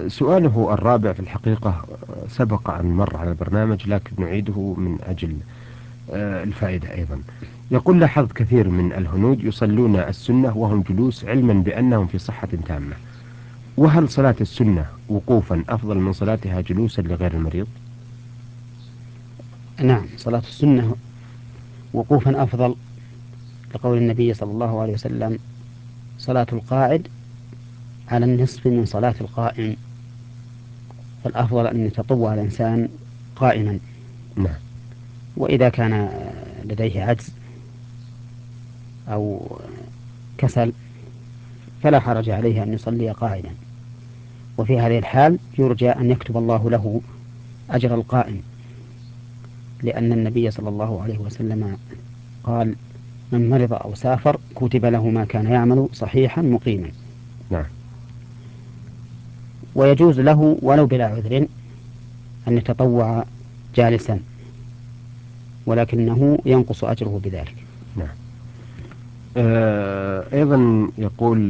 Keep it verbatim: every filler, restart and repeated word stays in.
سؤاله الرابع في الحقيقة سبق أن مر على البرنامج، لكن نعيده من أجل آه، الفائدة أيضا. يقول: لاحظت كثير من الهنود يصلون السنة وهم جلوس، علما بأنهم في صحة تامة، وهل صلاة السنة وقوفا أفضل من صلاتها جلوسا لغير المريض؟ نعم، صلاة السنة وقوفا أفضل، لقول النبي صلى الله عليه وسلم: صلاة القاعد على النصف من صلاة القائم. فالأفضل أن يتطوع الإنسان قائما، نعم. وإذا كان لديه عجز أو كسل فلا حرج عليه أن يصلي قاعدا، وفي هذه الحال يرجى أن يكتب الله له أجر القائم، لأن النبي صلى الله عليه وسلم قال: من مرض أو سافر كتب له ما كان يعمل صحيحا مقيما. نعم. ويجوز له ولو بلا عذر أن يتطوع جالسا، ولكنه ينقص أجره بذلك. نعم. آه، أيضا يقول